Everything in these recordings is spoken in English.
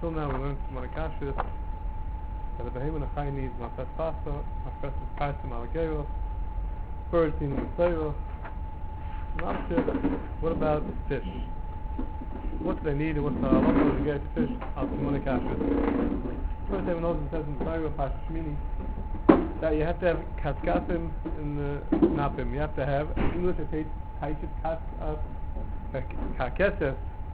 Until now, we learned from Monakashis that the behemoth of Chai needs Mafes Pasta, Mafes Parsim Alagero, birds needing Masairo. What about fish? What do they need and what's the halacha to get fish out of Monakashis? First, everyone knows it says in Masairo and Pasha Shmini that you have to have kaskasim in the snapim. You have to have, in English it takes kakesef.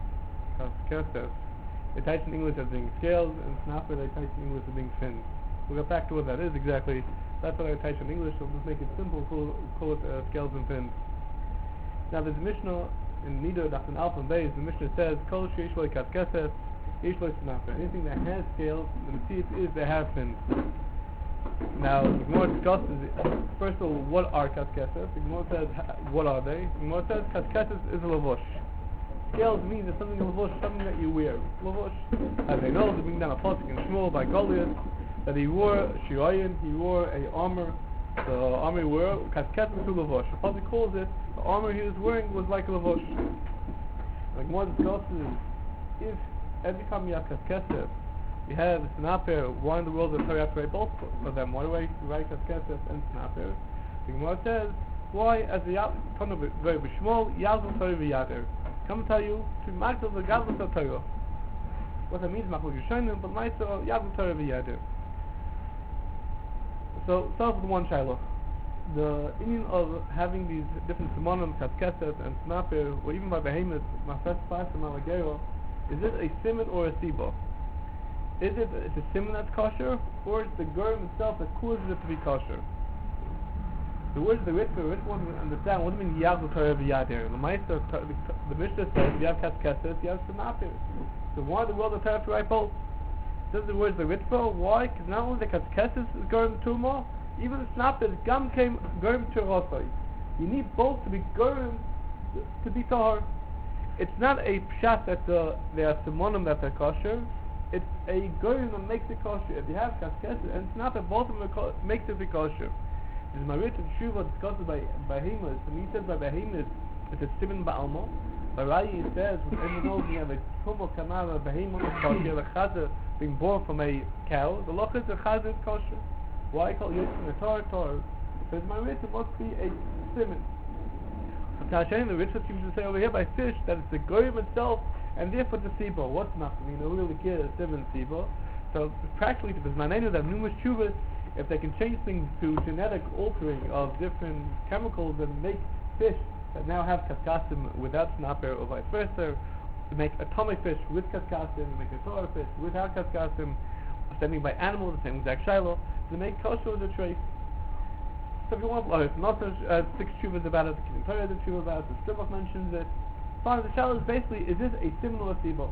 They type in English as being scales, and snapper they type in English as being fins. We'll get back to what that is exactly. That's what I type in English, so we'll just make it simple, call it scales and fins. Now there's a Mishnah in Nida, that's in Alpha and Beis, the Mishnah says, Kol sheish lo kaskesef, yesh lo snapper. Anything that has scales, the Mesiyah is they have fins. Now, the Gemara discusses, first of all, what are kaskesef? The Gemara says, what are they? The Gemara says, kaskesef is a lavosh. Scales means it's something a lavosh, something that you wear. Lavosh. As they know, they bring down a pasuk in Shmuel by Goliath, that he wore a shirayin, he wore a armor. The armor he wore, kaskesef is a lavosh. The pasuk calls it, the armor he was wearing was like a lavosh. The Gemara discusses, if every time you have kaskesef, you have snaper, why in the world does Torah have to write both of them? Why do I write kaskesef and snaper? The Gemara says, why, as the Tana very b'shmol, Yazal Torah v'yader. Come tell you, to Magdal the Gadlus of Torah. What that means, Machal Yishonim, but Maisa, Yazal Torah v'yader. So, start with the one shiloh. The meaning of having these different simonim, kaskesef and snaper, or even by behemoth, Mafes Pasim Alagero, is it a simon or a siba? Is it a simon that's kosher, or is the germ itself that causes it to be kosher? The words of the Ritva want to understand what do you mean Yazal Torah v'yader. The Mishnah says you have kaskesef, you have snapir. So why the world does Torah have to write both? Says the words of the Ritva, why? Because not only the kaskesef is germ tumah, even the snapir gam came germ turosai. You need both to be germ to be tahor. It's not a pshat that there are simonim that are kosher. It's a goyim that makes it kosher. If you have kaskesef and snapper, both of them makes it be kosher. This is Marit and Shuva discussed by Behemoth, and he says by Behemoth it's a simon ba'alma. By Rayi it says, when everyone knows you have a tumah kamara, Behemoth is kosher, a chazer being born from a cow, the loch is a chazer is kosher. Why call Yitzchak a tar? Because Marit it must be a simon. Now, the Ritva seems to say over here by fish that it's the goyim itself, and therefore the sibo. What's not to mean? Really care is different sibo. So practically, if there's manenu that have numerous chuvas, if they can change things to genetic altering of different chemicals and make fish that now have kaskasim without snapper or vice versa, to make atomic fish with kaskasim, make a Torah fish without kaskasim, sending by animals, the same exact shiloh, to make kosher the trace. So if you want, it's not 6 chuvas about it, the Kiddushin Torah is a chuva about it, the Stubach mentions it. Fine, the challenge is basically, is this a similar sibo?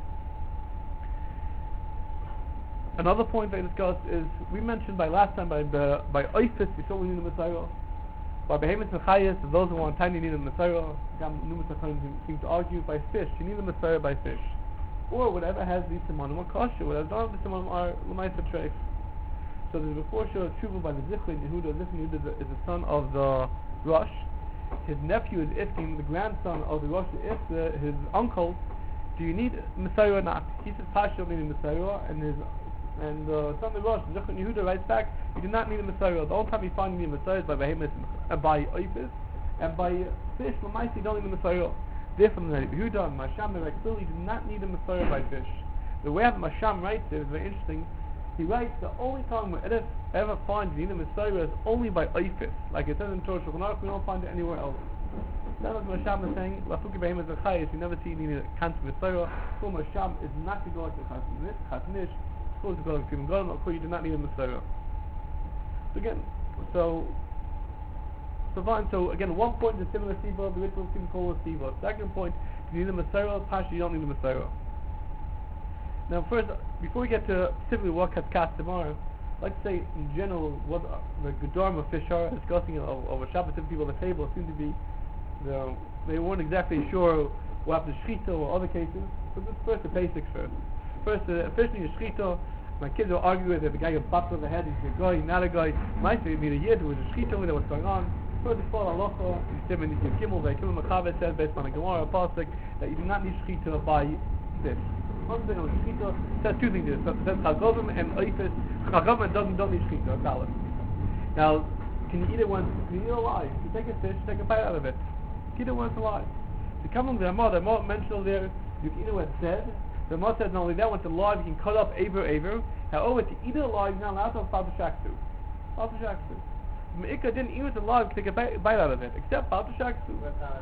Another point they discussed is, we mentioned by last time, by oifis, you saw we need a Messiah. By behemoths and chayas, those who want tiny need a Messiah. Numerous seem to argue by fish, you need a Messiah by fish. Or whatever has these simonim are kosher, whatever don't have the simonim are l'maisa treif. So there's before Shur Tshuva by the Zichri Yehuda. Zichri Yehuda is the son of the Rosh. His nephew is Ifkin, the grandson of the Rosh Ifta, his uncle. Do you need Messiah or not? He says Pasha needing Messiah, and the son of the Rosh, Zichri Yehuda, writes back, you do not need a Messiah. The only time you find you need a Messiah is by behemoth, by oifis, and by fish. L'maisa you don't need a Messiah. Therefore, the Yehuda and Masham they write clearly you do not need a Messiah by fish. The way that Masham writes it is very interesting. He writes the only time we ever find the Messiah is only by oifis. Like it says in Torah Shulchan Aruch, we don't find it anywhere else. That is what Masham is saying, Lafuki Behemoth Zechayis, you never see any Kant Messiah. So Masham is not to go like the Chatnish, it's supposed to go like Kivim Godom, of course you do not need a Messiah. So again, so fine, so again, one point is similar Siva, the ritual seem to call it Siva. Second point, you need a Messiah, Pasha you don't need a Messiah. Now first, before we get to specifically what kaskasim are, I'd like to say in general what the Gedorim of fish are, discussing over Shabbat people at the table seem to be, they weren't exactly sure what happened to Shchita or other cases, but this first the basics first. First, fish needs Shchita. My kids will argue that the guy got bopped on the head, he's a guy, not a guy. Might say need a yid, there was a Shchita, we know what's going on. First of all, halacha, in Simon Gimel, Gimel Machavet says based on a Gemara, a pasuk, that you do not need Shchita by fish. One thing on shechita says two things here. So it says chagovim and oifis. Chagovim and don't eat shechita. That's olive. Now, can you eat it when you eat it alive? You take a fish, take a bite out of it. You eat it when it's alive. You come on the Ramah mentioned over there, you can eat it when it's dead. The Ramah says not only that, when it's alive, you can cut up aver. However, to eat it alive, you're not allowed to have Pal Shaksu. Pal Shaksu. Me'ikah didn't eat it alive, take a bite out of it, except Pal Shaksu.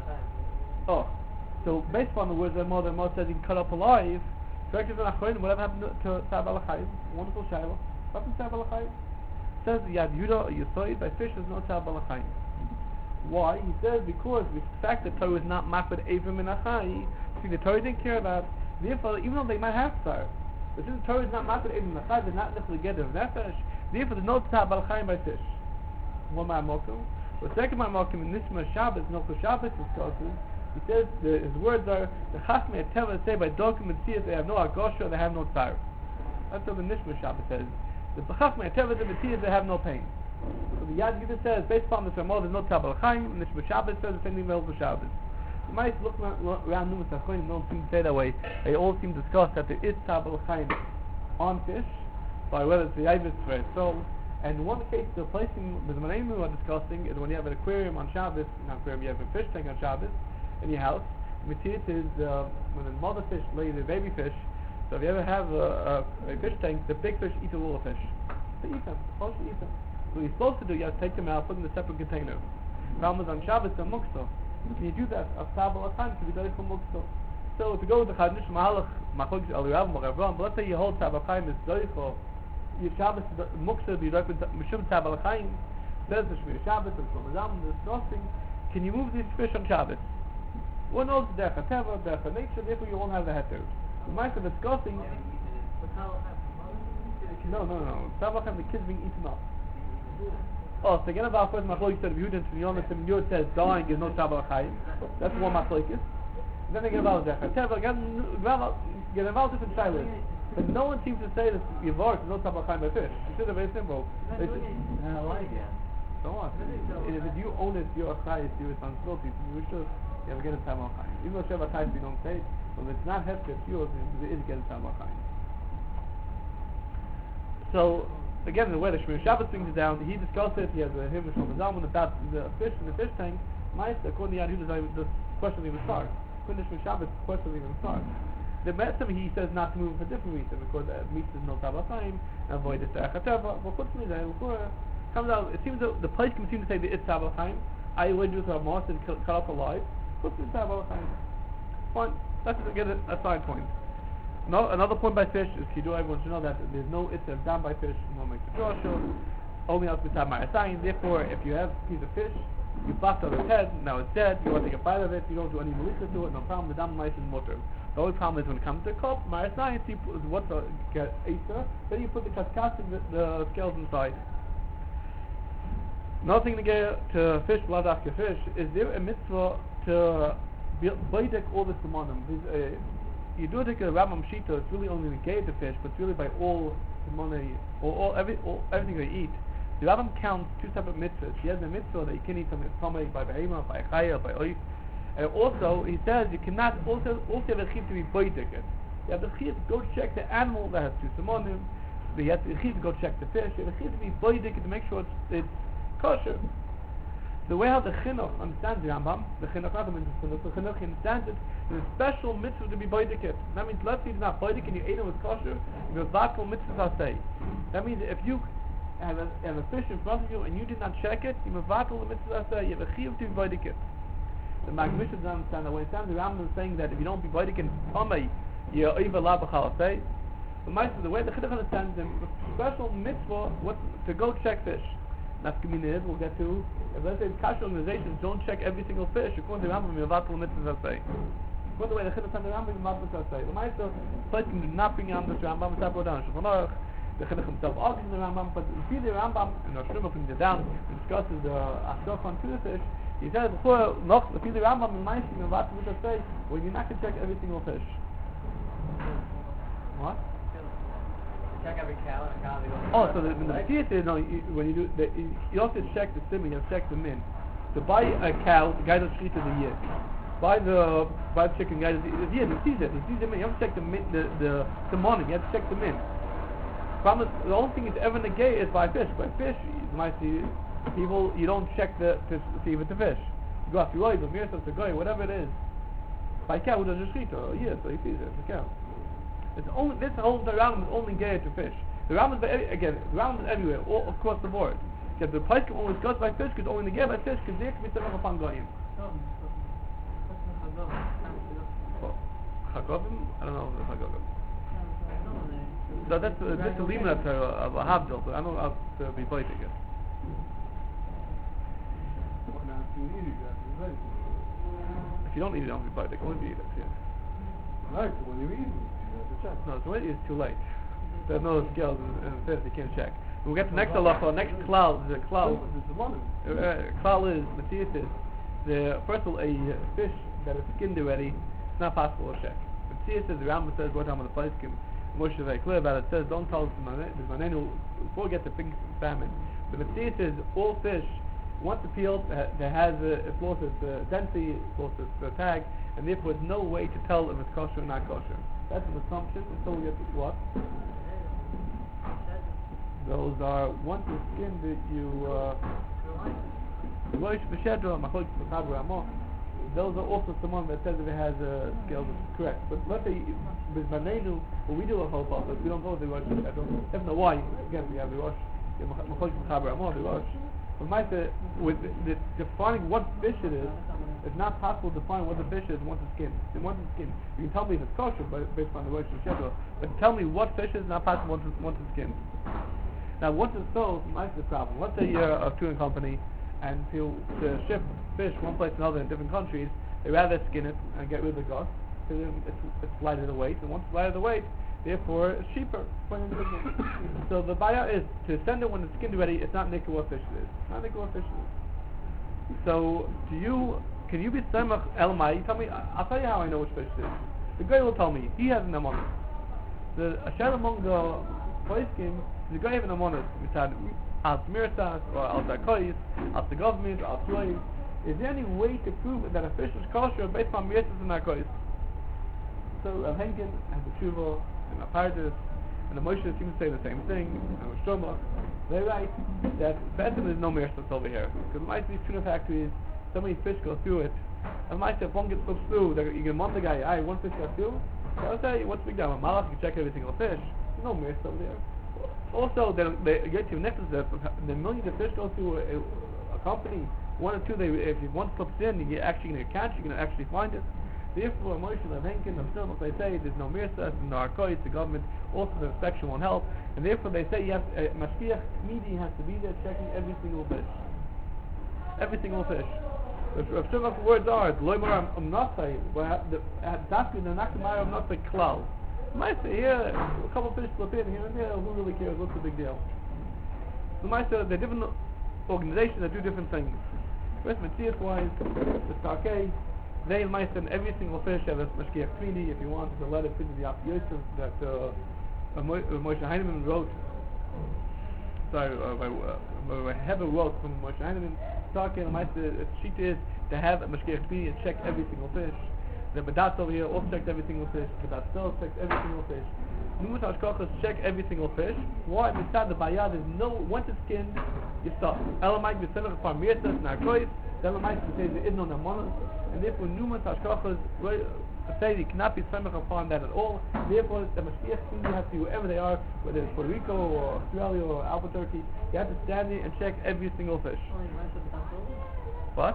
Oh. So, based on the words of the Ramah says you can cut up alive, whatever happened to Tzab al-Chayim? Wonderful Shiloh. What happened to Tzab al-Chayim? Says Yad Yudah Yisoid by fish is no Tzab al-Chayim. Why? He says because the fact that Torah is not makbid Avim in Achai, see the Torah didn't care about. Therefore, even though they might have tzar, but since the Torah is not makbid Avim in Achai, they're not necessarily get of nefesh. Therefore, there's no Tzab al-Chayim by fish. One ma'amokum. The second ma'amokum in Nishma Shabbos, Nilchus Shabbos discusses. He says his words are the Chachmei Teva say by Dokim and Tziyas they have no agosha, they have no tzar. That's what the Nishma Shabbos says. The Chachmei Teva and the Tziyas they have no pain. So the Yad Gita says, based upon this Ramah, there's no Tzab al-Chayim, and the Nishma Shabbos says the same thing about Shabbos. You might look around Numas HaChoyim, don't seem to say that way. They all seem to discuss that there is Tzab al-Chayim on fish, by whether it's the Yavis for its soul. And in one case, the placing, the Manayim are discussing, is when you have an aquarium on Shabbos, not aquarium, you have a fish tank on Shabbos, in your house. The Matthias is when the mother fish lays the baby fish, so if you ever have a fish tank, the big fish eat the little fish. They eat them, supposed to eat them. What you're supposed to do, you have to take them out, put them in a separate container. Rambam on Shabbos, a mukso. Can you do that? A tabel of time to be done for mukso. So if you go with the Chadnish Mahalach, Machloek Al Rav, but let's say your whole tabel chaim is doicho, your Shabbos mukso be done with Mishum tabel chaim. There's the Shmir Shabbos, the Shomazam, the discussing. Can you move these fish on Shabbos? One knows the derech teva, derech nature. Therefore, you won't have the heter. The Ma'aser discussing. No. Tabel chaim, the kids being eaten up. Oh, so again about first Machloek said Yehuda and Yonis and Yud says dying is no Tzab al-Chayim. That's one Machloek. Then again about Zechar Teva, get about different shilas. But no one seems to say that Yavar is no Tzab al-Chayim by fish. It's just very simple. I like it. So what? If you own it, you're a Chayim, it's your responsibility. You should ever get a Tzab al-Chayim. Even though Sheva Chayim you don't say it, but if it's not hefker, it's yours, it is getting Tzab al-Chayim. So, again, the way the Shmir Shabbos brings it down, he discussed it. He has a hymn from Zalman about the fish in the fish tank. Ma'aser, according to Yad Yehuda, the question even starts. According to Shmir Shabbos, the question even starts. The Metzim, he says not to move for a different reason, because meat is no Tzab al-Chayim, and avoid the derech teva. But what's me there? Comes out. It seems that the place can seem to say that it's Tzab al-Chayim. I would do a moss and cut up alive. What's the Tzab al-Chayim? Fine. Let's get a side point. No, another point by fish is Kidu. Everyone should know that there's no itzav done by fish. No makes a drasha. Only else besides ma'asayin. Therefore, if you have a piece of fish, you bust out its head. Now it's dead. You want to take a bite of it. You don't do any melissa to it. No problem. The dam mice is mutter. The only problem is when it comes to a cup, ma'asayin. What's a Easter? Then you put the kaskas and the scales inside. Another thing to get to fish, blood after fish, is there a mitzvah to baidik all the simonim? You do take a Rambam Shita, it's really only negate the fish, but it's really by all the money, everything they eat. The Rambam counts two separate mitzvahs. He has a mitzvah that you can eat from Tomei, by Behema, by Chaya, by Oif. And also, he says you cannot also have a chiyuv to be boidik it. You have the chiyuv to go check the animal that has two simonim. You have the chiyuv to go check the fish. You have the chiyuv to be boidik it to make sure it's kosher. The way how the Chinuch understands the Rambam, the Chinuch understands it, there's a special mitzvah to be boidik it. That means, let's say it's not boidik and you ate it with kosher, you're vatal mitzvah say. That means if you have a fish in front of you and you did not check it, you're vatal mitzvah say, you have a chiyuv to be boidik it. The Magmish doesn't understand that way. It sounds the Rambam is saying that if you don't be boidik in Tomei, you're over la b'chal say. But the way the Chinuch understands the special mitzvah to go check fish. Nafkamina is, we'll get to, if let's say kasher organizations don't check every single fish, according to the Rambam, you're vatal mitzvah say. According to the way the Chinuch understands the Rambam, you're vatal mitzvah say. The Ma'aser, place can do not bring on this Rambam, it's not brought down. Shulchan Aruch, the Chinuch himself argues in the Rambam, but you see the Rambam, and Rosh Hashanah brings it down, and discusses the Ashok on two fish. He says, before, if you see the Rambam in Ma'aser, you're vatal mitzvah say, well, you're not going to check every single fish. What? Check every cow and a cow. Oh, so the theater, no, when you do, you also check the simon, you have to check the min. To buy a cow, the guy does treat as a year. by the chicken guy. He sees it. He sees the min. You have to check the morning. You have to check the min. The only thing is ever negate is by fish. By fish, you might see people. You don't check to see if it's a fish. You go after the mirror, the guy, whatever it is. By cow, who does a shechita? Yeah, so he sees it. It's a cow. It's only this whole the Rambam is only gay to fish. The Rambam is the Rambam is everywhere, all across the board. Because the price can only discuss by fish, because only negate by fish, because there can be something upon goyim. Chagovim? I don't know if Chagovim. So that's a limit of a habdil, but I don't know how to be biting it. If you don't eat it, don't be biting. Only if you eat it, yeah. Right, when you eat it, you have to check. No, so when it's too late. There's no scales and fish, you can't check. We'll get to next halacha, next klal. The klal is, Matthias is, first of all, a fish that is skinned already, it's not possible to check. Matthias says, the Rambam says, what time on the place skim, Moshe is very clear about it. It says, don't tell us the manenu before we get the pig salmon. But Matthias says, all fish, once it's peeled, that has it's lost its density, it's lost its tag, and therefore there's no way to tell if it's kosher or not kosher. That's an assumption until we get to what? Those are, once it's skinned, those are also someone that says if it has scales, it's correct. But let's say, with Manenu, what we do a whole process, we don't know the Rosh, I don't know why, again, we have the Rosh, the Rosh. But with defining what fish it is, it's not possible to define what the fish is once it's skinned. You can tell me if it's kosher based on the Rosh Hashanah, but tell me what fish is not possible once it's skinned. Now, once it's sold, that's the problem. Let's say you're a touring company, and to ship fish from one place to another in different countries, they rather skin it and get rid of the guts, because it's lighter the weight, and once it's lighter the weight, therefore it's cheaper. So the buyer is to send it when it's skinned already. It's not nickel what fish it is. Not nickel what fish it is. So can you be semach elmai? You tell me. I'll tell you how I know which fish it is. The guy will tell me. He has an amonus. The asher among the poiskim, the guy have an amonus. We said al mirsas or al zakois, al government, al tlois. Is there any way to prove that a fish is kosher based on mirsas and zakois? So Rav Henkin and the Tshuva and the Pardes and the Moshe seem to say the same thing, and the Shomach, they write that Be'etzim there's no mirsas over here. Because might these tuna factories, so many fish go through it, and might say if one gets slipped through, you can want the guy, one fish got through, I'll tell you, what's the big deal? Malach, you can check every single fish. There's no mirsas over there. Also, they get to necklace that the millions of fish go through a company, one or two, if one slips in, you're actually going to catch, you're going to actually find it. Therefore, Moshe and Henkin, they say there's no mirsas, no arkois, the government, also the inspection won't help, and therefore they say you have mashkiach midi has to be there checking every single fish. Every single fish. If some of the words are loymar amnasai, that's the nakimar amnasai klal. You might say here a couple of fish slip in here and there. Who really cares? What's the big deal? You might say they're different organizations that do different things. First, Matthias wise, the Starkei. They might send every single fish have a mashkiach tmini. If you want to let it fit to the Af Yosef that Moshe Heinemann wrote. Sorry, Heber wrote from Moshe Heinemann. Talking, the sheet is to have a mashkiach tmini and check every single fish. The Badat over here also checked every single fish. Badat still checked every single fish. Numut Hashkochas check every single fish. Why? Because the bayad is no, once it's skinned, you stop. Elamite, the seven of Parmirsas, Narkois, the Elamite, the say the Idno Namonas. And therefore, Numas Hashkochas say they cannot be semach upon that at all. Therefore, the Mashiach Tmini has to be wherever they are, whether it's Puerto Rico or Australia or Albuquerque, you have to stand there and check every single fish. What?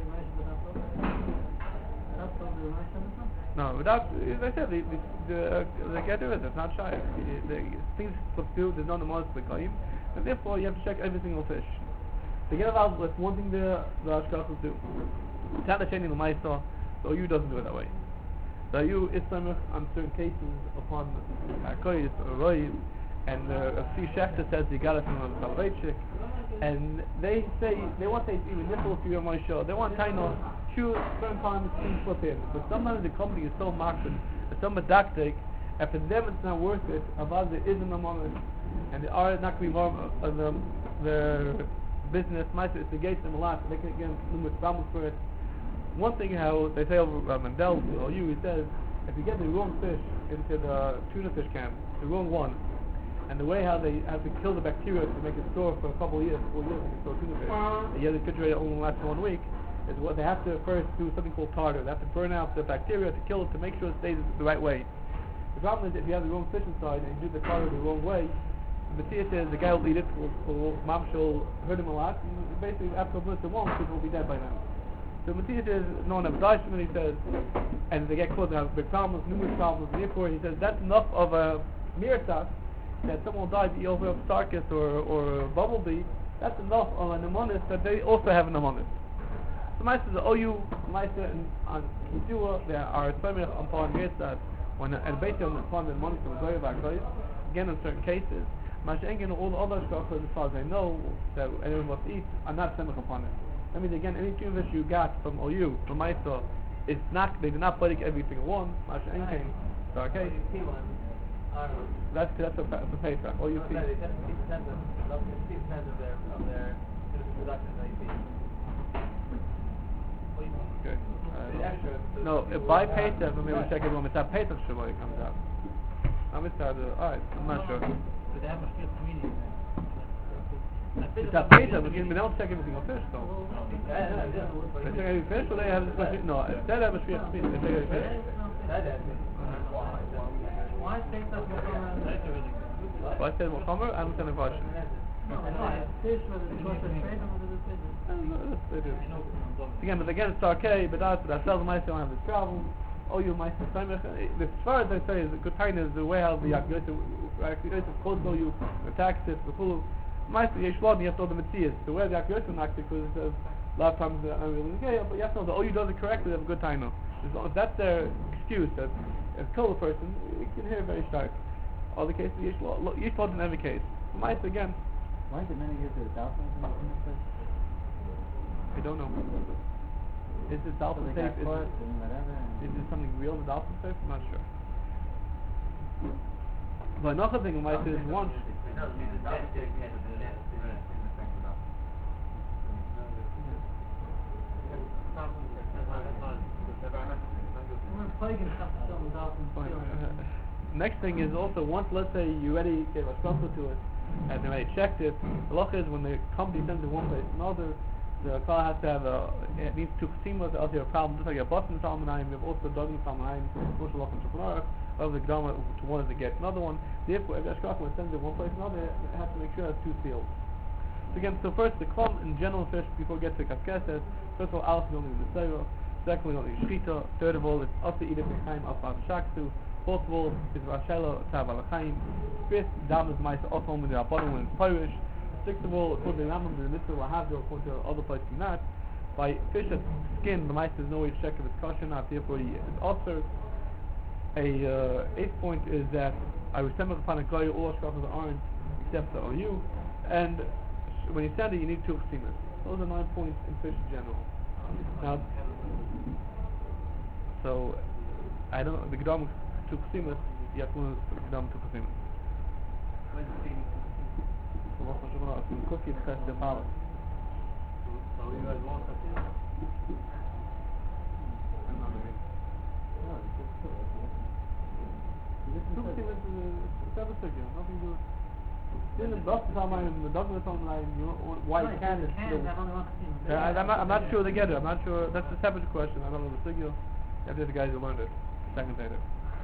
No, without, as I said, the get rid of it, it's not shy. Things slip through, there's no Namonas L'Koyim, and therefore you have to check every single fish. To get involved with one thing the Hashkochas do. Tana Sheni L'Maisa, the OU doesn't do it that way. The OU is samach on certain cases upon Arkois or Roiv, and Steve Schechter says he got it from the Soloveitchik, and they say, they want to say it's even nipple for your Moshe, they want Taino, sure, certain times things slip in, but sometimes the company is so marked, it's so medactic, and for them it's not worth it, about there isn't a moment, and they are not going to be more of the business, it's against them a lot, so they can get numerous problems for it. one thing how they say over Mendel, or you, he says, if you get the wrong fish into the tuna fish can, the wrong one, and the way how they have to kill the bacteria to make it store for a couple of years, 4 years, they can store tuna fish, and yet the refrigerator only lasts 1 week, is what they have to first do something called tartar. They have to burn out the bacteria to kill it to make sure it stays the right way. The problem is if you have the wrong fish inside and you do the tartar the wrong way, the Matthias says the guy will eat it, Mamsh will hurt him a lot, and basically after a blitz it won't, people will be dead by now. So Matthias says, no one ever dies from it, he says, and they get caught, they have big problems, numerous problems, and therefore he says that's enough of a mirsas that someone died to eat over a sarkis or a bumblebee, that's enough of a pneumonis that they also have a pneumonis. So Maisa is OU, Maisa and Kidua, there are Tzomich upon mirsas, and based on upon the pneumonis of the Goyah, again in certain cases, Mashengen, all the other shachas, as far as I know, that anyone must eat, are not semich upon it. That means again, any tuna fish you got from OU, from Maisa, it's not, they did not break every single one. Mashengen, so okay. That's a Pesach. All you see. 50% of their production they feed. Okay. The extra. No, if by Pesach, let me check it when it's at Pesach Shabbat it comes out. Alright, I'm not sure. But they have a strict community. It's at Pesach, but they don't check every single fish though. They check every fish or they have this machine? No, instead they have a strict community. They check every fish. Why is Pesach Mochamer? Why I said Mochamer? I understand the question. No, fish, whether it's kosher trade or whether it's I don't know, they do. But again, it's okay, but that's the Maisa don't have this problem. Oh, you Maisa Samech. The Sfarad they say is a good time is the way how the Yosef quotes you, the taxes, the Kulu. Maisa Yeshlod, you have to know the Metzias. The way the Yosef knocks it, because it says a lot of times I'm really gay, but you have to know that OU does it correctly, they have a good time. If that's their excuse, that if kill a person, you can hear very stark. Other cases, Yeshlod in every case. Maisa again. Why did many use the dolphins in the fish? I don't know. Is this dolphin safe? Is this something real, the dolphin safe? I'm not sure. But another thing I might say is once. Next thing is also once, let's say you already gave a sponsor to it, and they already checked it. The loch is when the company sends it one place to another, the car has to have it needs to seamless, else you have a problem. Just like you have Boston Salmonine, we have also Duggan Salmonine, Bushel Loch and Entrepreneur, of the Gdama to one is to get another one. Therefore, if Ashkaf sends it one place to another, it has to make sure it has two seals. So again, so first the klum in general fish before we get to kaskeses. First of all, Aleph you don't need the Seira. Secondly, you don't need Shchita. Third of all, it's also eat it behind Alpha Shaksu. Fourth of all, it's Rashelo Tav Alachaim. Fifth, Dam is Maisa Othom when they are bottom when it's Polish. Sixth of all, according to the Rambam, the Mitzvah Lahavdil, according to other places not. By fish that's skin, the Maisa is no way to check if it's kosher or not. Therefore, it's also a eighth point is that I was sent upon a guy all Ashkafas aren't except the OU. And when you send it, you need two chesimas. Those are 9 points in fish in general. Now, so I don't know the Gedam two chesimas. You have to learn the Gedam two chesimas. Cookie test the palace. So you guys want that? Two chesimas is seven figure. Nothing to do. In the Boston Salmonine and the Douglas Salmonine, why you can't? I'm not sure they get it. I'm not sure. That's a separate question. I don't know the signal. You have the guys who learned it. Second later.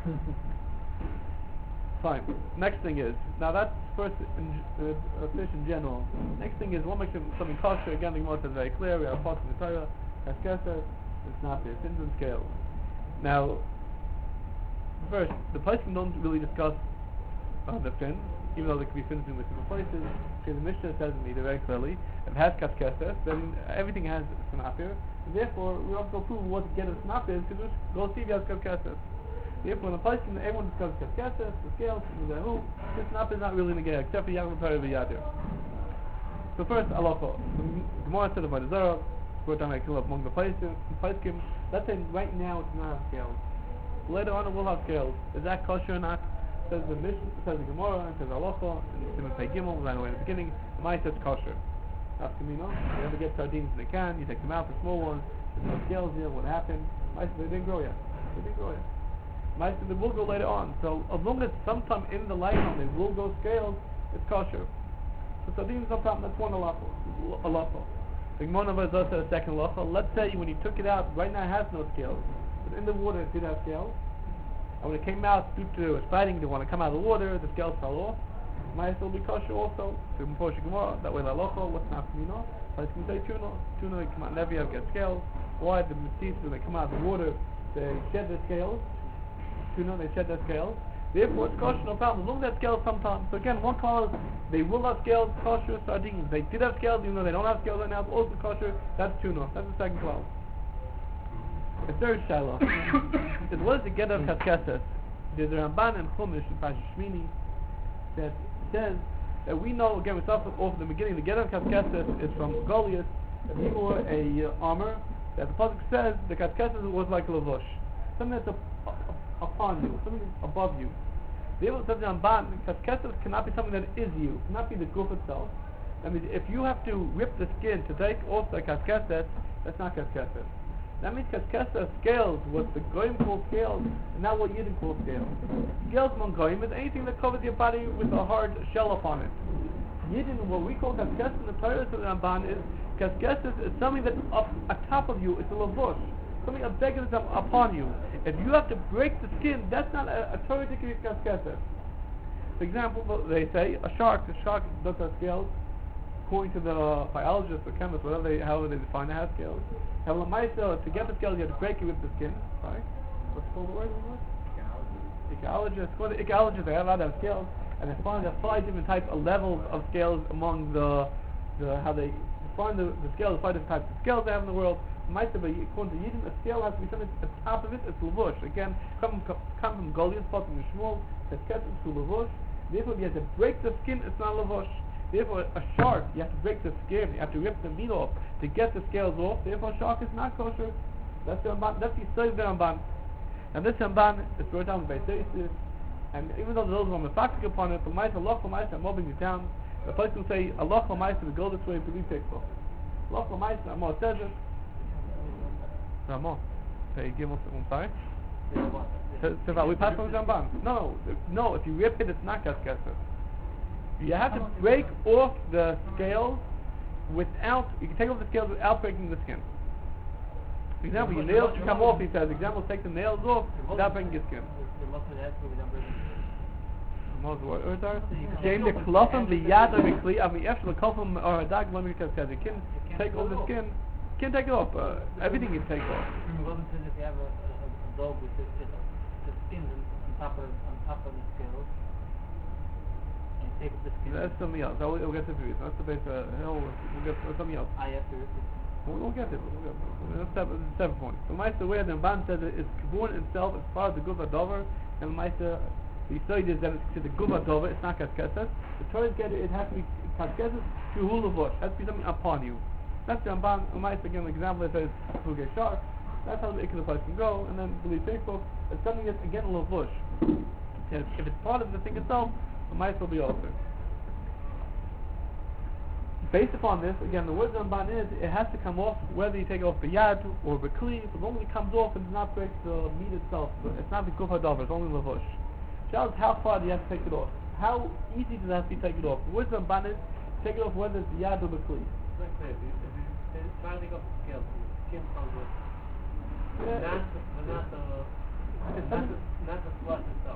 Fine. Next thing is, now that's first fish in general. Next thing is, one makes something kosher. Again, the Gemara says very clear. We have a pot in the Torah. Kaskesa. It's not there. Sins and scales. Now, first, the Poskim don't really discuss the fins, even though there could be fins in different places. Because the Mishnah says in either very clearly, if it has kaskesa, then everything has snapir. Therefore, we don't go prove what to get a snapir is, because just go see if it has kaskesa. Therefore, in the Poskim, everyone discusses kaskesa, the scales, the who. This snapir is not really in the gay, except for Yagam Torah v'Yadir. So first, halacha. The Gemara said about the Zara, we're talking about kill up among the Poskim. Let's say right now it does not have scales. Later on it will have scales. Is that kosher or not? Says the Gemara, and says halacha, and Simon Pei Gimel, ran away in the beginning. Mine says kosher. After me, no. You ever get sardines in the can, you take them out, the small ones, there's no scales here, what happened? They didn't grow yet. They will go later on. So as long as sometime in the lifetime they will go scales, it's kosher. So sardines no problem, that's one halacha. The Gemara was also a second halacha. Let's say when you took it out, right now it has no scales, but in the water it did have scales. And when it came out due to fighting, they want to come out of the water, the scales fell off. Might still be kosher also. So before Gemara, that way the halacha, what's not for me no? But you can say tuna, they come out never get scales. Why the mitzvahs when they come out of the water, they shed their scales. Tuna, they shed their scales. Therefore, it's kosher, no problem. As long as they have scales sometimes. So again, one color, they will have scales, kosher, sardines. They did have scales, even though they don't have scales right now, it's also kosher. That's tuna. That's the second clause. The third shiloh is what is the get of kaskesses? There's a Ramban and Chumash in Parashat Shmini that says that we know, again, we saw off the beginning, the get of kaskesses is from Goliath, that he wore a armor, that the pasuk says the kaskesses was like a lavush. Something that's upon you, something above you. The Able says in Ramban, kaskesses cannot be something that is you, cannot be the goof itself. I mean, if you have to rip the skin to take off the kaskesses, that's not kaskesses. That means kaskesses scales, what the goyim call scales, and not what Yidden call scales. Scales among goyim is anything that covers your body with a hard shell upon it. Yidden, what we call kaskesses in the Torah of the Ramban is kaskesses is something that's up atop of you. It's a lavush, something of bigger that's upon you. If you have to break the skin, that's not a Torah tikkur kaskesses. For example, they say the shark does have scales. According to the biologists or chemists, however they define it, has scales. And to get the scales, you have to break it with the skin. Right? What's called the word? Ecologists. According to ecologists, they have a lot of scales, and they find there are 5 different types of levels of scales among how they define the scales, 5 different types of scales they have in the world. According to Yidden, a scale has to be something at the top of it. It's lavush. Again, come from Goliath, from Shmuel. It's kept to lavush. Therefore, you have to break the skin. It's not lavush. Therefore, a shark, you have to break the skin, you have to rip the meat off to get the scales off. Therefore, a shark is not kosher. That's the Ramban. That's the side of the Ramban. And this Ramban is brought down by Beisis, and even though those who are mefaktik upon it, for Ma'aseh, Allah Ma'aseh, I'm mobbing you down. The place will say, Allah Ma'aseh, the goal this way, believe takes off. Allah Ma'aseh, Amor says it. Amor. Hey, give us, I'm sorry. We pass on the Ramban. No, if you rip it, it's not kaskesses. You have to break off the scales you can take off the scales without breaking the skin. For example, your nails should come off, he says. Example, take the nails off without breaking your skin. James the klofim the yad of the I mean, after the klofim or a dog, let me just say, you can take off the skin. You can take it off. Everything you take off. It wasn't said if you have a dog with the skin on top of the scales. That's something else. We'll get to it. That's the base. We'll get something else. We'll get it. That's 7 points. So, Meister, where the Ramban says it's born itself as far as the Guva Dover, and Meister, the study is that it's to the Guva Dover, it's not Kaskesses. The Torah get it has to be Kaskesses to Hulavush. It has to be something upon you. That's the Ramban. Meister, again, an example, it says Huge Shark. That's how the Ikka place can go, and then believe Facebook. It's something that's, again, a Lavush. If it's part of the thing itself, it might still be altered. Based upon this, again, the word Ramban is, it has to come off, whether you take it off the yad or the kli, as long as it comes off and does not break the meat itself. It's not the guf hadavar, it's only lavush. Child, how far do you have to take it off? How easy does it have to be to take it off? The word Ramban is, take it off whether it's the yad or the kli. It's trying to take off the scales, the skin comes off. Not the flesh itself.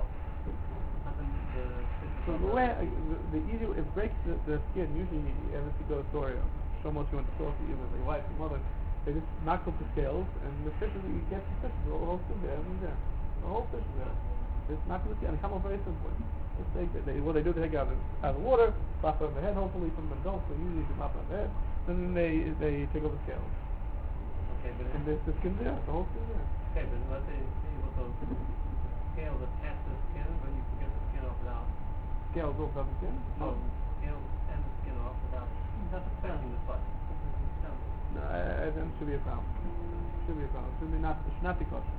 So the easier it breaks the skin. Usually, you ever see go to story, so much you want to talk to you with your wife, your mother. They just knock off the scales, and the fish you get the fish, the whole thing there, the whole fish there. Just knock off the skin, and come off very simply. What they do, they take it out of the water, pop it on the head. Hopefully, some of them don't. So usually, they pop it on the head, and then they take off the scales. Okay, but and the skin there, the whole skin there. Okay, but let's say with those scales attached to the skin, when you can get the skin off without. Scales off of the skin? No, scales and the skin off without affecting the flesh. No, it should be a problem. Should not be kosher.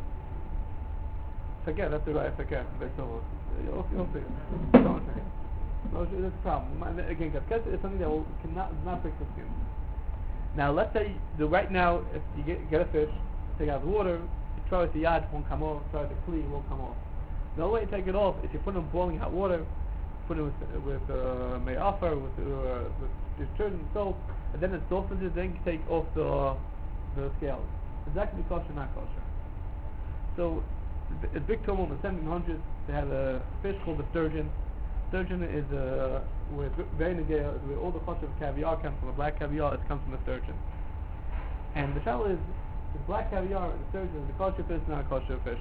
Forget, that's the right, forget. You'll see. Don't forget. No, that's a problem. Again, kaskesa is something that cannot break the skin. Now, let's say right now, if you get a fish, take it out of the water, you throw it to yad, it won't come off. Throw it to kli, it won't come off. The only way to take it off is you put it in boiling hot water, put it with me'afer, with detergent and soap, and then it softens it. Then you take off the scales. Is that going to be kosher or not kosher? So, a big tumble in the 1700s, they had a fish called the sturgeon. Sturgeon is where very negaya, is where all the kosher caviar comes from. The black caviar, it comes from the sturgeon. And the trouble is, the black caviar and the sturgeon is a kosher fish, not a kosher fish.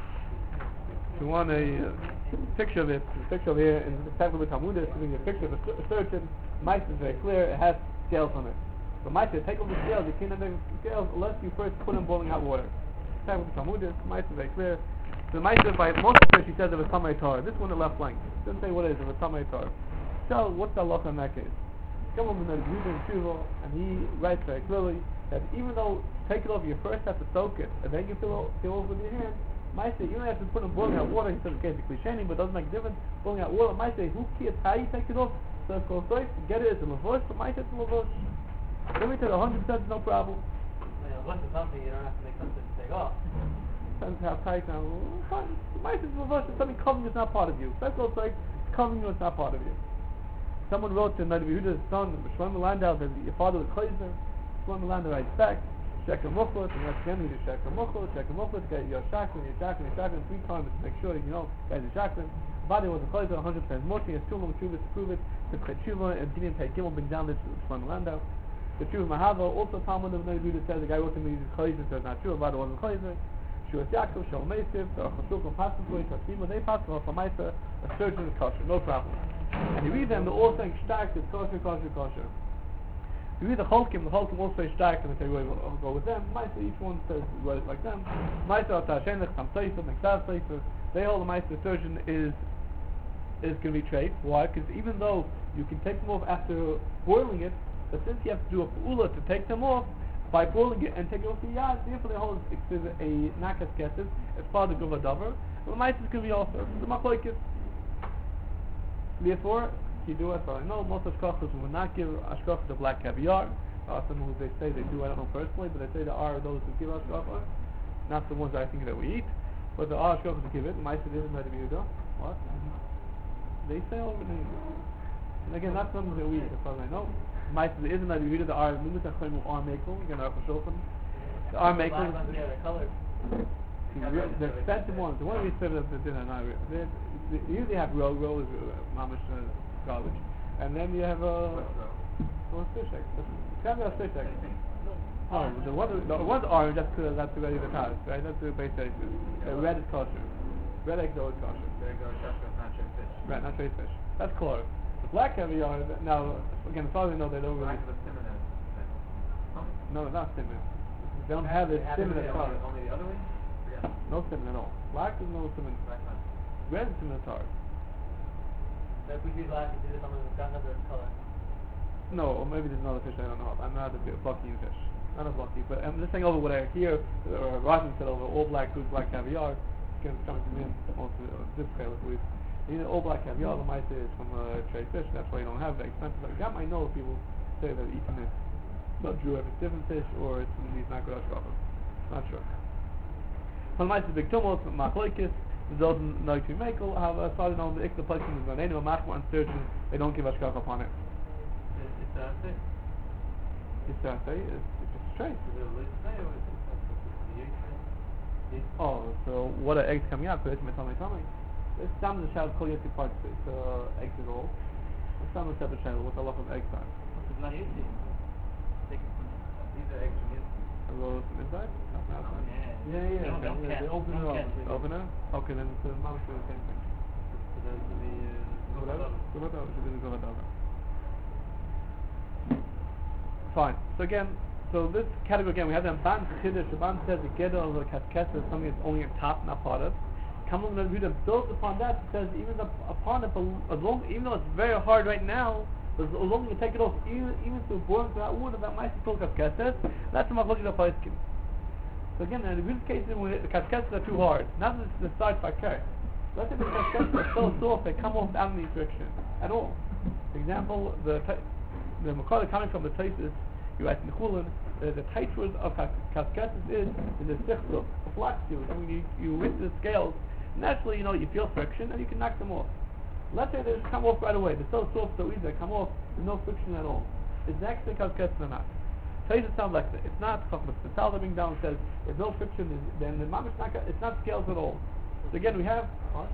If you want a picture of it, the picture over here in the Tefla Talmudis, giving you a picture of a sturgeon. Mice is very clear, it has scales on it. So mice, take off the scales, you can't have the scales unless you first put in boiling hot water. Tefla Talmudis, mice is very clear. So the mice, by most of the fish, he says of a tamei tar. This one, the left flank. Doesn't say what it is, of a tamei tar. So, what's the halacha in that case? Come on, and he writes very clearly that even though take it off, you first have to soak it, and then you fill over with your hand. Might say you don't have to put in boiling hot water. He says it's basically shaining, but it doesn't make a difference. Boiling hot water. Might say who cares how you take it off? So it's called soif. Get it, it's a lavosh, but might say it's a lavosh. Let me tell you, 100% is no problem. Once it's something, you don't have to make something to take off. Depends how tight now. Fine. Might say it's a lavosh. It's something covering you, it's not part of you. That's all it's covering you, it's not part of you. Someone wrote to Nabi Yehuda's son, Shlomo Landau, that your father was Chayzer. Shlomo Landau writes back. Sheker Muchlet, and that's again, you do Sheker Muchlet, get your Shakran, 3 times to make sure that you know, guys, your Shakran. Body was a Chayzer, 100% motion, he has 2 long Chuvas to prove it, to Tshuva, and didn't take Gimel, bring down this Shlomo Landau. The Tshuva Mahava, also Talmud of Nabi Yehuda says, the guy wrote to me, he's Chayzer, so it's not true, Body wasn't Chayzer. Shuas Yaakov, Shalom Meisiv, the Chashuk and Passover, Tasvima, they pass off a Maisa, a surgeon is kosher, no problem. And you read them, they're all saying stark, it's kosher, kosher, kosher. You read the Cholkim also say stark, and they say, well, I'll go with them. Maisa, each one says, word like them. Maisa, Tashenech, Tam Seifer, Mektav Seifer, they hold the Maisa surgeon is going to be trade. Why? Because even though you can take them off after boiling it, but since you have to do a pu'ula to take them off, by boiling it and taking off the yad, therefore they hold it's a nakas kesef, it's part of the guvadavar. The Maisa is going to be also, the Machlokes. Therefore, you do it, but I know most ashkachas will not give ashkach to black caviar. Some who they say they do, I don't know personally, but they say there are those who give ashkacha, not the ones I think that we eat, but there are ashkachas who give it. Ma'aseh isn't that Yehuda. What? They say over the and again, not something that we eat, as far as I know. Ma'aseh isn't that Yehuda. There are numerous achayim who are makel. Again, our shulchan. There are makel. Yeah, the color. The expensive ones, the one we serve at the dinner, not they usually have roll is mamish garbage, and then you have fish eggs. Caviar fish eggs. Oh, the one's orange. That's already the task, right? That's the base egg. Red is kosher. Red eggs are always kosher. There you go, not trade fish. Right, not trade fish. That's close. The black caviar. Now, again, as far as we know, they don't really. No, not cinnamon. They don't have it cinnamon at all. Only the other way? No cinnamon at all. Black is no cinnamon. Red is cinnamon tar. If we do black, is it something that's got another color? No, or maybe there's another fish I don't know of. I'm not a bucky fish. Not a bucky. But I'm just saying over what I hear, Rajan said over all black food, black caviar. Again, it's coming from him, most of this scale at least. Either all black caviar, the mice is from trade fish, that's why you don't have the expensive. I got my know people say that eating it. Not true if it's different fish or it's from these not good ashkafas. Not sure. When mice is big tumult, machlokes, those know to make, however, as far as I know, the extra place is going to machma and surgeon, they don't give ashkaf upon it. It's a thing. It's just straight. Is it a list say or is it a Oh, so what are eggs coming out? So it's tummy. It's some of the child call yeti parts. It's eggs at all. It's some of the separate channel with a lot of egg time. It's not easy. These are eggs from inside. A roll from inside? Not from outside. Yeah. Don't They open it up. Open it? Okay, then it's the mom doing the same thing. So those are the Guvadavar. Should be the Guvadavar. Fine. So again, this category again, we have the Ban Chiddush. The Ban says the Geder of the Kaskesa is something that's only a top, not part of. Kamel Navidah builds upon that. It says even upon it, even though it's very hard right now, as long as you take it off, even through boiling to that water, that might be called Kaskesa. That's what I'm looking at. So again, in the case, when the Kaskesa are too hard, not that the starch by care. Let's say the casquettes are so soft they come off without any friction at all. For example, the Makara coming from the Taisis, you write in the Chulin, the tightroot of casquettes is a sichzuk, a flax tube. And when you whip the scales, naturally, you feel friction and you can knock them off. Let's say they just come off right away. They're so soft, so easy, they come off, there's no friction at all. Is the actually casquettes or not? Taisis sound like that. It's not. The Talmud being down says there's no friction, then the mamish it's not scales at all. So again, we have.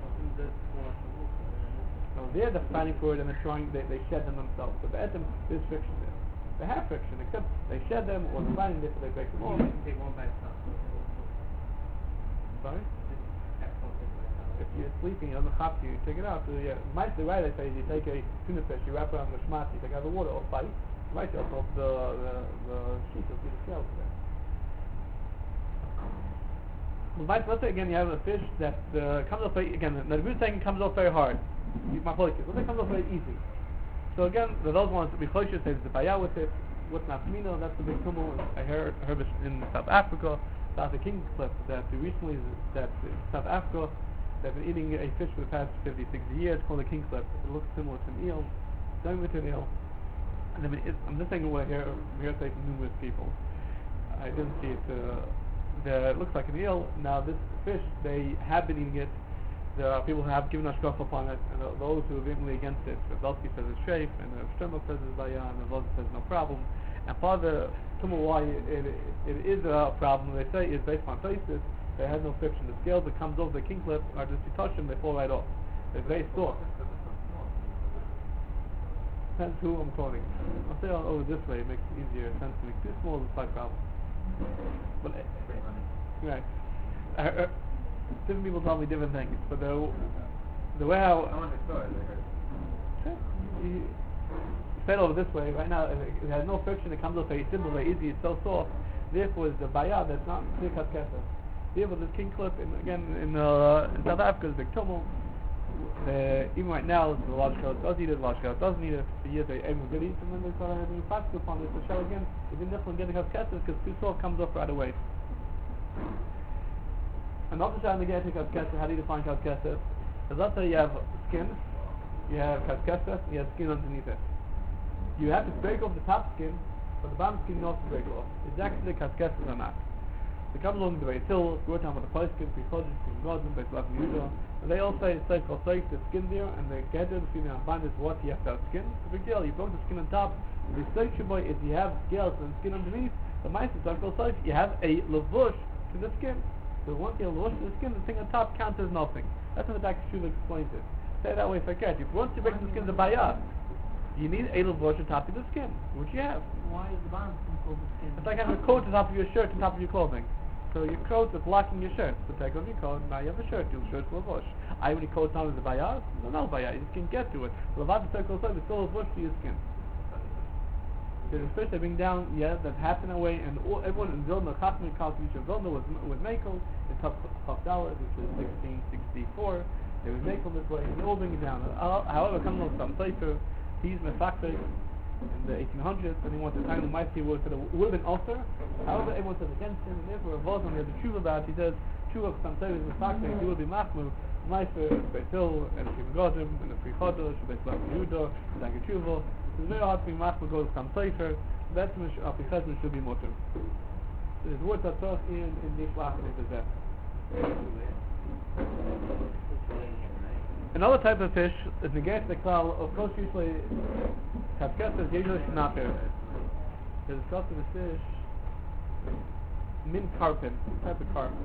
No, they're fighting for it and they're trying. They shed them themselves. So the etim, there's friction there. They have friction, except they shed them or they're fighting this, so they break them off. Take one by itself. Sorry. If you're sleeping, on the chop you take it out. So yeah, might be right. I say you take a tuna fish, you wrap it around the shmat, you take out the water, or bite. Right, you open up the sheet, you'll see the scales there. Well, let's say again you have a fish that comes off very, again, the good thing comes off very hard. My focus. Let's say it comes off very easy. So again, those ones that we closer say the bayah with it. What's nafmino? That's the big tumult. I heard it in South Africa about the king's clip that recently that in South Africa they've been eating a fish for the past 50, 60 years called a king clip. It looks similar to an eel, similar to an eel. And I mean, I'm just saying what I hear say from numerous people. I didn't see it. It looks like an eel. Now this fish, they have been eating it. There are people who have given us scoff upon it, and those who are vehemently against it. The Belsky says it's safe, and the Sturmo says it's bayah, and the Vos says no problem. And part of the tumor why it is a problem, they say, is based on thesis. They have no friction. The scales that comes over the king clip are just you touch them, they fall right off. They're very soft. Depends who I'm quoting. I'll say over this way, it makes it easier. Since to me too small is a slight problem. But right. Different people tell me different things, but the way how I understood. you say it over this way right now, it has no friction. It comes off very simple, very easy. It's so soft. Therefore, it's the bayah that's not clear kaskesa. Therefore, this king clip, in South Africa, is big tumult. Even right now, the large crowd does eat it, the large crowd doesn't eat it. For years, everyone did eat, and then they started having practice upon it. So, shall again, it's difficult getting kaskesa because too soft comes off right away. Another time to get kaskesa, how do you define kaskesa? Because let's say you have skin, you have kaskesa, you have skin underneath it. You have to break off the top skin, but the bottom skin you also break off. Is actually kaskesa or not? They come along the way till we're talking about the place skin, pre-chodges, pre-godin, pre-slav yudah, and they all say it's safe called safe, the skin there, and they get it, the female find is what you have to have skin. It's a big deal. You broke the skin on top. The safe boy is you have scales and skin underneath. The mice is called safe. You have a lavush to the skin. So once you have a lavush to the skin, the thing on top counts as nothing. That's how the Dr. Shula explains it. Say it that way if I catch. If once you break the skin, the bayah, you need a lavush on top of the skin, which you have. Why is the bottom skin called the skin? It's like having a coat on top of your shirt, on top of your clothing. So your coat is blocking your shirt. So take off your coat, now you have a shirt. Your shirt's lavush. When your coat's on is a bayah, no bayah. You just can't get to it. Lavat the circle is still lavush to your skin. There's a fish that bring down, that happened away, and everyone in Vilna, Chachmei Kalkish of Vilna was Mekel in Tafdala, which was 1664. They would Mekel this way, and they all bring it down. However, coming along some Sefer, he's Mefakfek in the 1800s, and he wanted to time the Maisi would have been author. However, everyone says against him, and therefore Vazon has a tshuva about. He says tshuva of some Sefer is Mefakfek. He will be Machmur, Meifer, Beitil, and Pre-Godim, and the Pre-Chodosh, Beislav Yehuda, Zagir Tshuva. It's very hard to be machmir goes some safer. That's when application should be mutter. There's words that talk in the flachim of the Another type of fish is negates the klal. Of course, usually kaskesa is usually shnaper. There's a type of fish, min karpin, type of carp.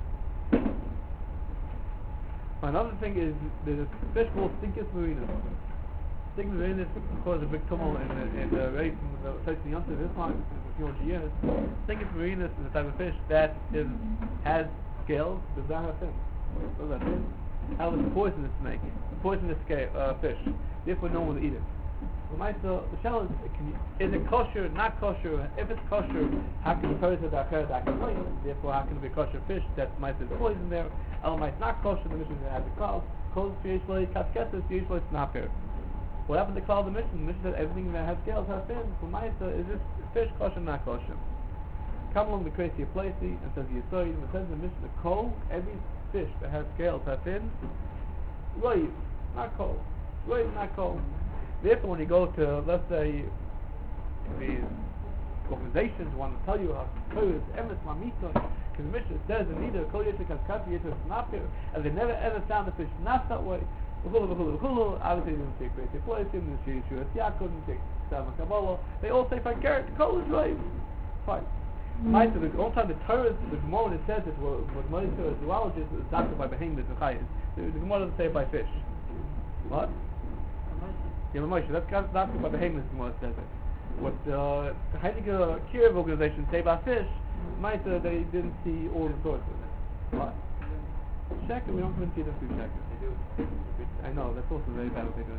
Another thing is there's a fish called Stinkis marinus. Stinkis marinus caused a big tumult in the race from the Tyson Yontif Islam in a few hundred years. Stinkis marinus is a type of fish that has scales, does not have fins. What does that mean? How is a poisonous snake, poisonous fish. Therefore, no one will eat it. The shell is it kosher, not kosher? If it's kosher, how can you put it to the acher that can play? Therefore, how can it be kosher fish that might have poison there? Might not kosher, the mission has a cloud. Kosher usually kaskesa, usually it's not here. What happened to cloud the mission? The mission said everything that has scales has fins. For Maisa, is this fish kosher, not kosher? Come along the crazy placy and says Yisoid, and it says in the mission, every fish that has scales has fins. Right, not cold. Right, not cold. Therefore, when you go to, let's say, these organizations want to tell you how to emes mamita, because the Mishnah says in neither kol yetzik kaskati yetzik snapir, and they never ever found the fish not that way. Obviously, they didn't say crazy place, they didn't say Yeshua Yaakov, didn't say Sama Kabbalah. They all say fine character. Kol is right. Fine. Right, so the only time the Torah, the Gemara that says this, what Moshe a zoologist is doctored by behemoths and chayes. The Gemara doesn't say it by fish. What? Yeah, Moshe, that's doctored by behemoths. The Gemara says it. What the Heidegger Kiev organization say about fish, might they didn't see all the sources. What? Sheker, we don't even see them through Sheker. I know, that's also very bad what they do.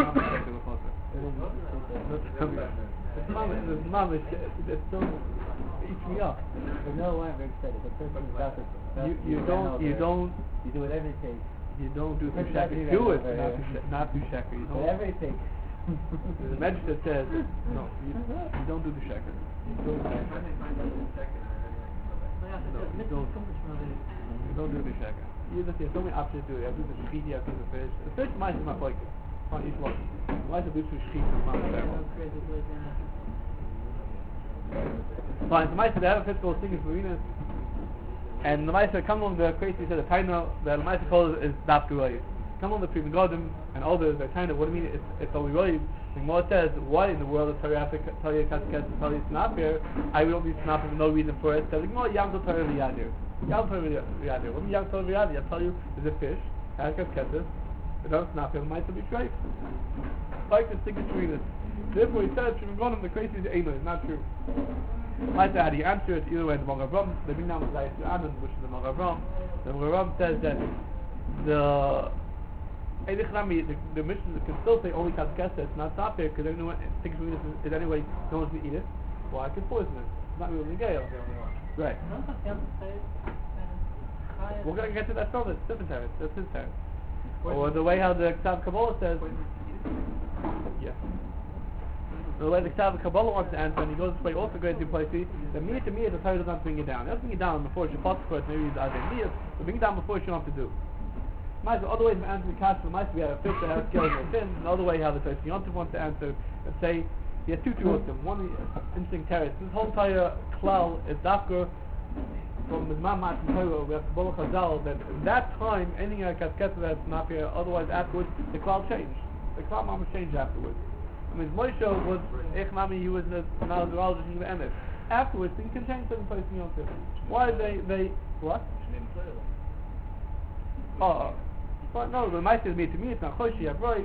It's mamish, it's so eats me up. There's no way I'm very excited. The person is doctor. You don't You do whatever it takes. you don't do through That's Sheker. exactly Do right. it, not through Sheker. You don't. Whatever it takes. The magistrate says no. You don't do the Sheker. You don't do the Sheker. You don't do the Sheker. You just have so many options to do it. I do the shechiti, I do the fish. The fish might be my like on each one. Might do the shechiti and find the fine, the Meister, they have a physical thing is marinas. And the Meister come on the crazy said the Taina, the Meister calls is Daf Gurayim. Come on the Pri Megadim and others, the Taina, what do you mean it's only Gurayim? And Gemara says, why in the world does Torah have to tell you Katzket to tell you Snapir? I don't need Snapir for no reason for it. So the Gemara, Yam Torah Riyadir. Yam Torah Riyadir. What do you mean Yam Torah Riyadir? I tell you, there's a fish, has Katzket, it doesn't Snapir, it might be straight. Like the stick of Shrinas. Therefore he says, Pri Megadim, the crazy is Eino, it's not true. Like that, he answered either way the Mogavram, the big name was Zayis Anand, which is the Mogavram. The Mogavram says that the Mishnah can still say only Katzkesa, it's not Sapir, because anyone thinks is anyway, no one's going to eat it. Why? Because poison it. It's not really gale. Right. We're going to get to that further. It's different terrace. That's his terrace. Or the way how the Ksav Kabbalah says. Yeah. The way the Ksav Kabbalah wants to answer, and he goes this way also great to play, see, the Miyah to Miyah, the Torah does not bring it down. It doesn't bring it down before she pots for it, maybe it's either Miyah, but bring it down before she don't have to do. Might other ways of answering the Kasha, might be a fish that has scales and fins. Another way how the Torah Yontif wants to answer, and say, he has two them. One interesting terrace. This whole entire klal is dafka from the Mamat and Torah, we have to Bolo Chazal, that at that time, any Kasketa that's not here, otherwise afterwards, the klal changed. The klal mama changed afterwards. I mean, Moshe was Echnami, he was not a zoologist in the Emes. Afterwards, things can change certain places in Yontif. Why they what? Oh, but no, the Meister is made to me, it's not Choshi, right?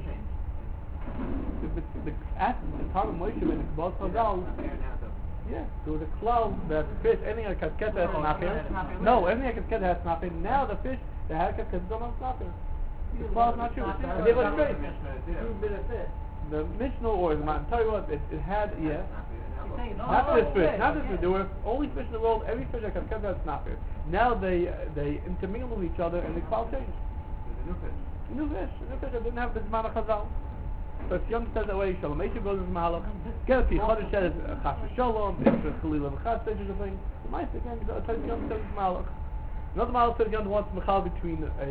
The time of Moshe when it's Bolo Chazal, yeah, there was a cloud that fish, any kasketa has snapper. No, any kasketa has snapper. Now the fish that had kasketa don't have snapper. The cloud's not true. They were straight. The Mishnah or the Matan Torah, it had, yeah. Not this fish. There were only fish in the world, every fish that kasketa has snapper. Now they intermingle with each other and the cloud changed. New fish that didn't have this amount of chazal. So if Yom says that way, Shalom Eisha goes with Mahalach. Get if Chodesh says Chas Shalom, if it's Chalil and Chas, such a thing. The Meister again, Yom says Mahalach. Another Mahalach says Yom wants Mechal between a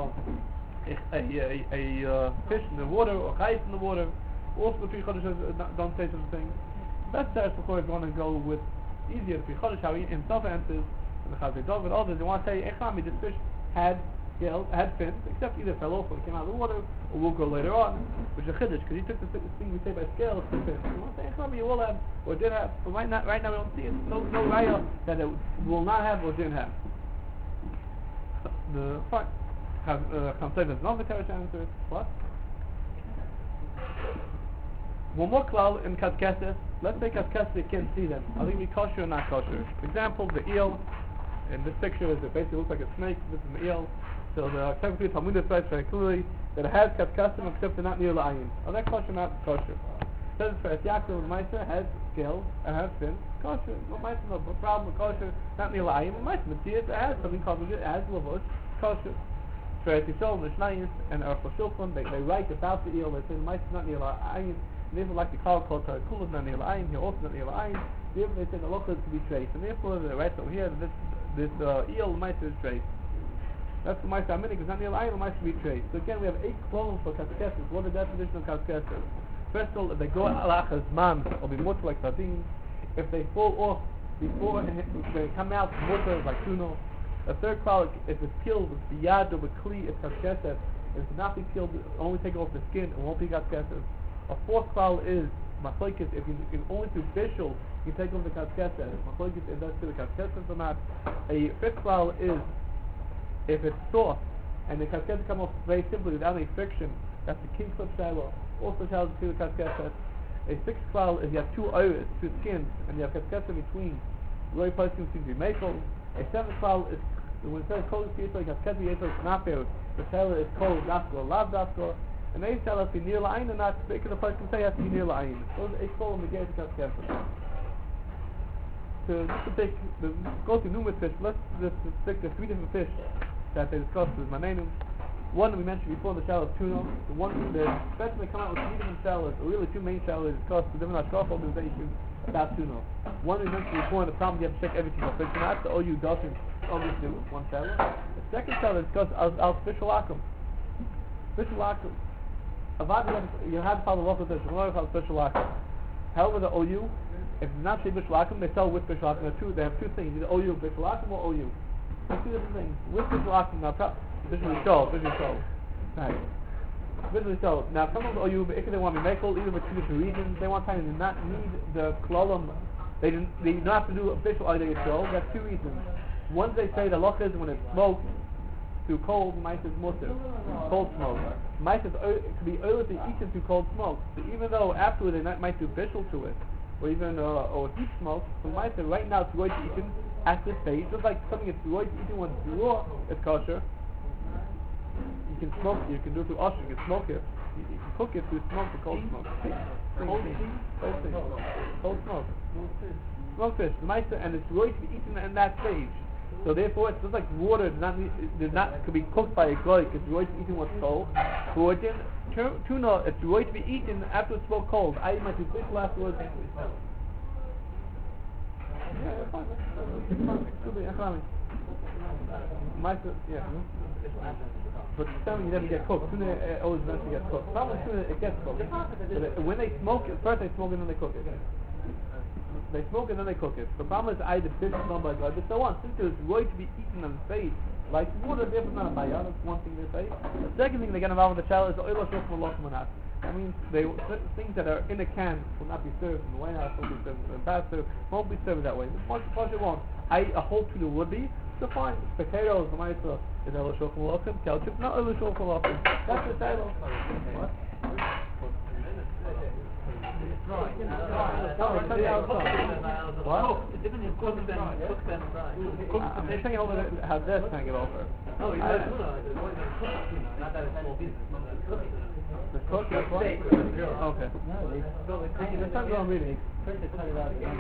fish in the water or Chais in the water. Also the Pri Chodesh says don't say such a thing. Best says before if you want to go with easier the Pri Chodesh, how he himself answers, and the Chazay Dov and others, they want to say, Echami, this fish had fins, except either fell off or came out of the water, or will go later on, which is a chiddush, because he took this thing we say by scales to fins. You want to say, you will have, or did have, but right now we don't see it. No raya that it will not have or didn't have. The fine. There's another Teresh answer. What? One more klal in Kaskesa. Let's say Kaskesa, you can't see them. Are they going to be kosher or not kosher? For example, the eel, in this picture, it basically looks like a snake. This is an eel. So the Talmud says very clearly that it has kaskasim except they're not near la'ayin. Are they kosher or not kosher? Says for Yaakov the Meister has scales and has fins. Kosher. No Meister, no problem with kosher. Not near la'ayin. Meister Matthias it has something called it has lavush. Kosher. For Yisrael the Shnayis and Arfa Shulchan they write about the eel. They say the Meister not near la'ayin. They never like the call called Tarakul is not near la'ayin. Here also not near la'ayin. Therefore they say the lochah is to be traced. And therefore they write over here this eel Meister is traced. That's the Ma'aser Aminik, it's not near Ayin, Ma'aser Betray. So again, we have 8 clones for Kaskesses. What is the definition of Kaskesses? First of all, if they go Alachas Man, or be mutter like sardines, if they fall off before they come out mutter like tuno. A third klal, if it's peeled with the yad or with kli, it's Kaskesses. If it's not be peeled, only take off the skin, it won't be Kaskesses. A fourth klal is Machlokes, if you can only do bishul, you take off the Kaskesses. Machlokes, if that's to the Kaskesses or not. A fifth klal is if it's soft and the Kaskesses come off very simply without any friction, that's the king clip shiloh. Also shiloh to the Kaskesses. A sixth klal is you have two iris, two skins, and you have Kaskesses in between. Roy Poskim seems to be makel. A seventh klal is when it says kol yisrael Kaskesses yisrael snaper, the shiloh is kol daskor, lav daskor. And they tell us to be near la'ayin or not, because the person say has to be near la'ayin. Those are 8 klal in the Geras Kaskesses. So just to take, go to numerous fish, let's just pick the 3 different fish that they discussed with Manenu. One we mentioned before, the shallow tuna. The one, especially they come out with 3 different shallows, or really 2 main shallows discussed with different Ashkaf organizations about tuna. One we mentioned before, the problem you have to check everything for fish, not the OU doesn't only do one shallow. The second shallow discussed al fish alakum. Fish alakum. Avad you have to follow the local fish, you don't have fish alakum. However, the OU, if it's not say fish alakum, they sell with fish alakum. They have 2 things, either OU fish alakum or OU. There's 2 different things. With fish alakum, now visually show. Right. Visually show. Now some of the OU, if they want to make even for 2 different reasons, they want to not need the klolam. They don't have to do official idea show. That's 2 reasons. One, they say the loch is when it's smoked too cold, mice is mutter. Cold smoke. Mice is could be early to eaten through cold smoke. So even though afterward they might do official to it, or even or heat smoke, so mice right now it's going to eaten at this stage, just like something that's going to eaten when it's raw, it's kosher. You can smoke it, you can do it through usher, you can smoke it. You can cook it through smoke or cold smoke. Cold smoke. Smoked fish. The mice and it's going to be eaten in that stage. So therefore, it's just like water. Could be cooked by a goy. It's going to be eaten what's cold. For tuna, it's going to be eaten after it's smoked cold. I might do fish afterwards. Yeah, that's fine. Could be. Yeah. But salmon you never get cooked. Tuna always eventually gets cooked. Salmon tuna it gets cooked. But when they smoke it, first they smoke it and then they cook it. They smoke it and then they cook it. The problem is either fish is done by God, but so on. Since it's going to be eaten on the face, like water, therefore not a bayah, that's one thing they say. The second thing they get involved with the child is the oil shofar malachim or not. That means things that are in a can will not be served in the White House, won't be served in the pastor, won't be served that way. Much it won't. A whole tuna would be, so fine. Potatoes, the ma'isa, is oil shofar malachim, ketchup, not oil shofar malachim. That's the title. What? What? They're saying over how this can get over. No, you don't know. Not that it's small pieces. The cook, that's what? Okay. No, Let's not go on reading. first they cut it out again.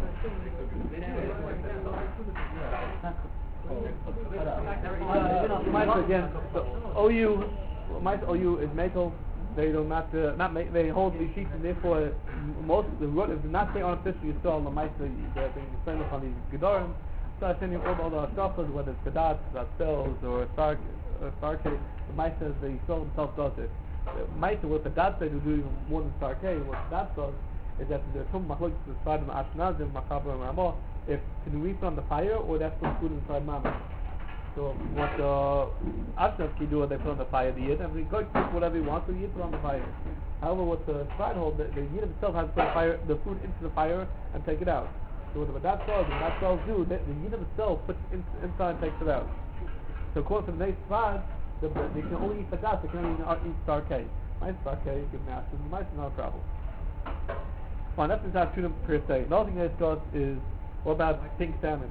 Mice again. Mice OU is metal. They do not make. They hold these sheets, and therefore most of the root is not say unofficially you saw the mice that they spend upon these gedorim. So I send you all the stuffers, whether it's gadat, cells, or starke. The mice says they saw themselves does it. The mice with the gadat they do even more than starke. What gadat does is that the tum machlokes inside of the Ashkenazim, Machaber and Ramah, if can you eat on the fire or that's put food inside mama. So what the Ashkenaz do is they put on the fire the yid, and we go cook whatever you want, so you put on the fire. However, what the Sfard hold, the yid himself has to put the food into the fire and take it out. So what the Badat cells do, the yid himself puts it inside and takes it out. So according to the next Sfard, they can only eat Badat, they can only eat starke. My starke, good master, the mice is not a problem. Fine, that's not tuna per se. Another thing they discuss is, what about pink salmon?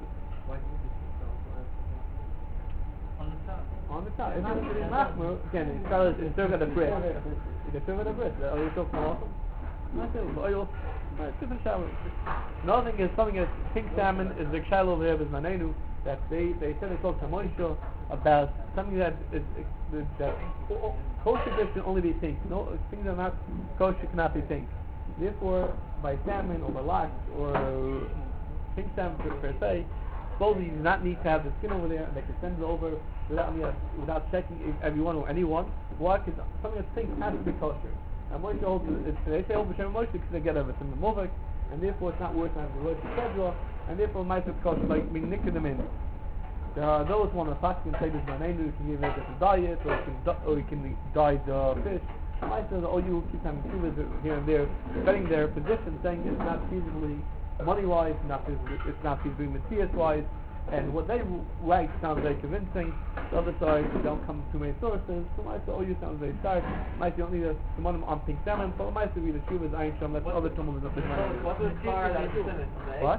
On the top. If it's machmer, again, it's served at the bread. You can serve at the bread. Are you talking awesome? That's it. Oil. It's different shower. Another thing is something that's pink salmon is the shiloh over here with Manenu, that they said they talk to Moshe about something that is that kosher fish can only be pink. No things that are not kosher cannot be pink. Therefore, by salmon or by lox or pink salmon per se, supposedly you do not need to have the skin over there, and they can send it over without checking everyone or anyone. Why? Because some of the things has to be kosher. And Moshe holds, they say over Shem Moshe because they get everything in the Movik, and therefore it's not worth having the Rosh Kedra, and therefore it might be kosher, like being nicking them in. There are those one of the facts can say this my name, you can give it a diet, or you can dye the fish. I said, oh, you keep having tubers here and there, defending their position, saying it's not feasibly money-wise, it's not feasibly materials-wise, and what they write sounds very convincing. The other side, they don't come too many sources. So I said, oh, you sound very stark. I said, you don't need a someone on pink salmon, but I said, read the tubers, I ain't sure, that's other tumbles of the money. What was car that is in it? What?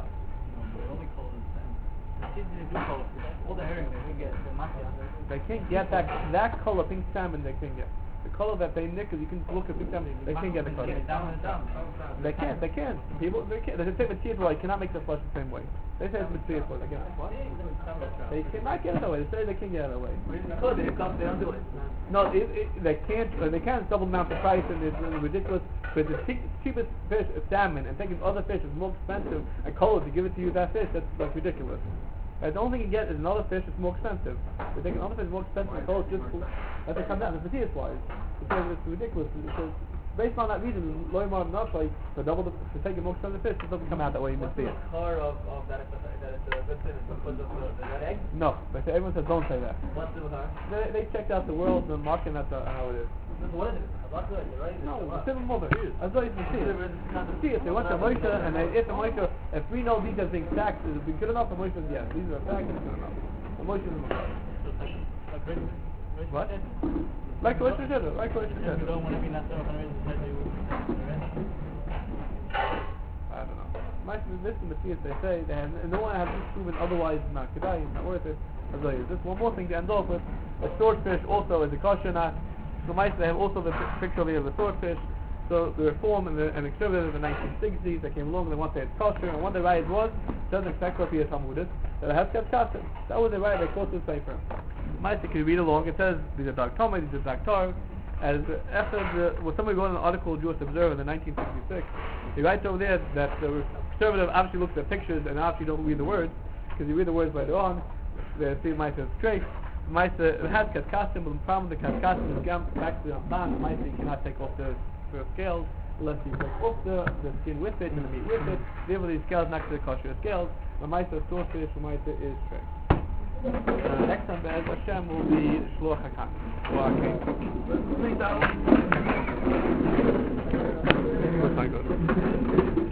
All the herring they get, the mafia. They can't get that color pink salmon. They can get the color that they nick. You can look at pink salmon. They can't get the color. They can't. People they can't. They say material oil. You cannot make the flesh the same way. They say it's material oil. They cannot. What? They cannot get it that way. They say they can't get it that way. They don't do it. No, they can't. They can't double down the price, and it's ridiculous. But the cheapest fish is salmon, and taking other fish is more expensive and color to give it to you that fish. That's ridiculous. The only thing you get is another fish that's more expensive. They take another fish more expensive and color just let it come down. It's materials wise. It's ridiculous. Because based on that reason, Loimar not like to take a more expensive fish, it doesn't come out that way. You must see it. What's the car of that it's a good thing because of that egg? No, everyone says don't say that. What's the car? They checked out the world and the market, and that's how it is. What is it? What's good, right? No, the civil mother. As though you can see it. See it. They went to Moshe, and if we know these as being facts, is it be good enough? And Moshe says yes, these are facts, it's good enough. And Moshe is what? Like Moshe said it. Like Moshe said it. I don't know. This is the Matthias they say, and no one has proven otherwise not Kedai, it's not worth it. Just one more thing to end off with. A swordfish also is a kosher not. So they have also the picture over here of the swordfish. So the Reform and conservatives in the 1960s, they came along and they wanted it kosher, and one of the riot was, doesn't expect what he is Talmudic, that it has kept kosher. That was the riot they closed to the paper. Maisa, can you read along? It says, these are Dark Talmud, these are Dark Tar. As after somebody wrote an article in Jewish Observer in the 1966, he writes over there that the conservative obviously looks at pictures and obviously don't read the words, because you read the words later on, they see Maisa is straight. Maisa, it has kaskasim, but the problem with the kaskasim is back to the Ramban. Maisa, you cannot take off the scales unless you take off the skin with it and the meat with it. Therefore, these scales next to the kosher scales. The Maisa swordfish, the Maisa is straight. Next time, Be'ez Hashem, will be Shloach HaKam. Well, okay. That's not good.